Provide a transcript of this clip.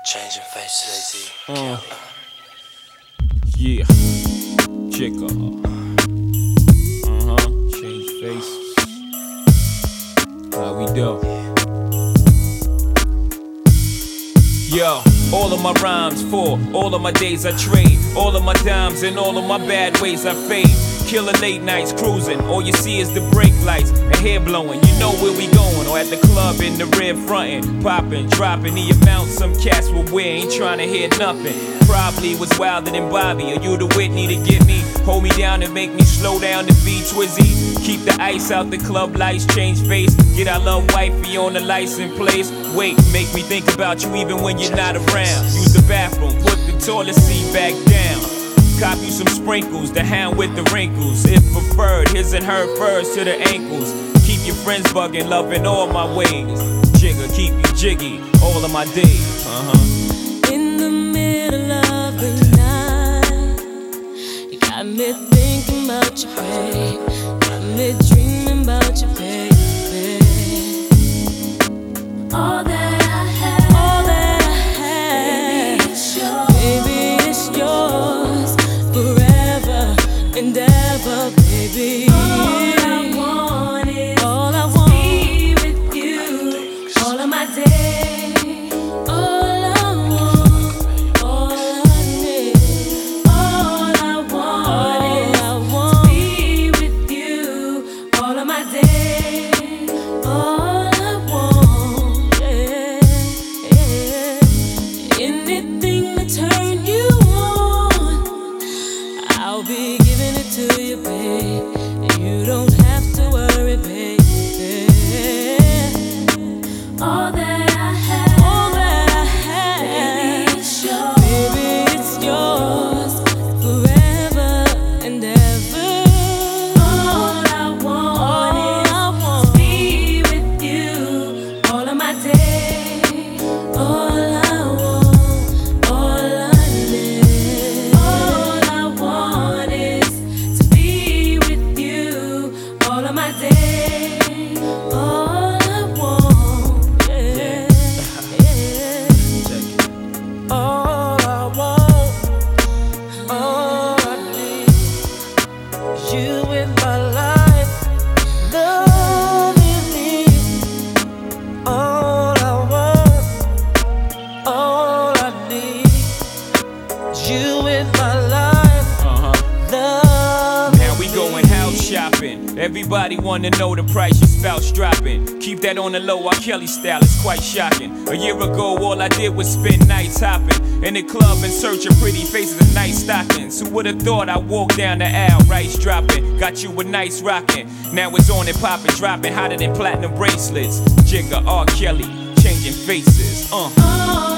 Changing faces, Yeah, Jigga. Change faces. How we do? Yo, all of my rhymes for all of my days I trade, all of my dimes and all of my bad ways I fade. Killing late nights cruising, all you see is the brake lights and hair blowing. You know where we going, or at the club in the red frontin', popping, dropping the amount some cats will wear. Ain't trying to hear nothing. Probably was wilder than Bobby. Are you the Whitney to get me? Hold me down and make me slow down to be Twizzy. Keep the ice out the club lights, change face. Get our little wifey on the license place. Wait, make me think about you even when you're not around. Use the bathroom, put the toilet seat back down. Cop you some sprinkles, the hound with the wrinkles. If preferred, his and her furs to the ankles. Keep your friends bugging, loving all my ways. Jigga, keep you jiggy, all of my days. In the middle of the night, you got me thinking about you, babe. Got me dreaming about you, baby. All that I have, baby, it's yours. Baby, it's yours forever and ever, baby. All I want is to be with you all of my days. Everybody wanna know the price your spouse dropping. Keep that on the low, R. Kelly style, it's quite shocking. A year ago, all I did was spend nights hopping in the club in search of pretty faces and nice stockings. Who would've thought I walked down the aisle, rice dropping, got you a nice rockin'. Now it's on and poppin', dropping hotter than platinum bracelets. Jigga, R. Kelly, changing faces.